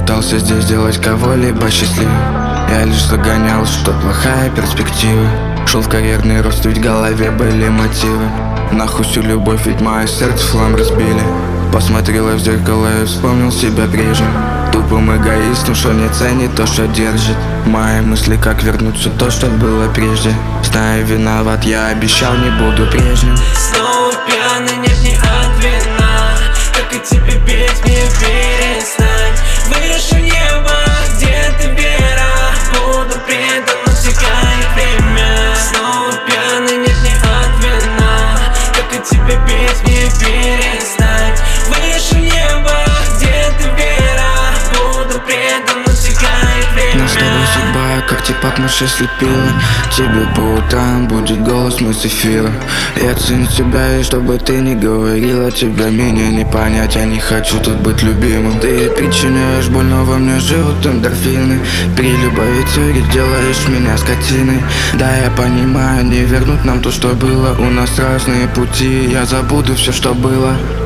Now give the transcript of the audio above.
пытался здесь сделать кого-либо счастливым. Я лишь загонял, что плохая перспектива. Шел в карьерный рост, ведь в голове были мотивы. Нахуй всю любовь, ведь мое сердце флам разбили. Посмотрел я в зеркало и вспомнил себя прежним. Тупым эгоистом, что не ценит то, что держит. Мои мысли, как вернуть все то, что было прежде. Знаю, виноват, я обещал, не буду прежним. Снова пьяный, нет, не от вина. Как и тебе петь, мне перестать. Выше неба, где ты, вера? Буду предан, но текает время. Снова пьяный, нет, не от вина. Как и тебе петь, мне перестать. Выше неба, где ты, вера? Буду предан, но текает время. Нас с тобой судьба, как типа мыши слепила. Тебе по утрам будет голос мой с эфира. Я ценю тебя, и чтобы ты не говорила, тебя меня не понять, я не хочу тут быть любимым. Ты причиняешь боль, но во мне живут эндорфины. При любой цели делаешь меня скотиной. Да, я понимаю, не вернуть нам то, что было. У нас разные пути, я забуду все, что было.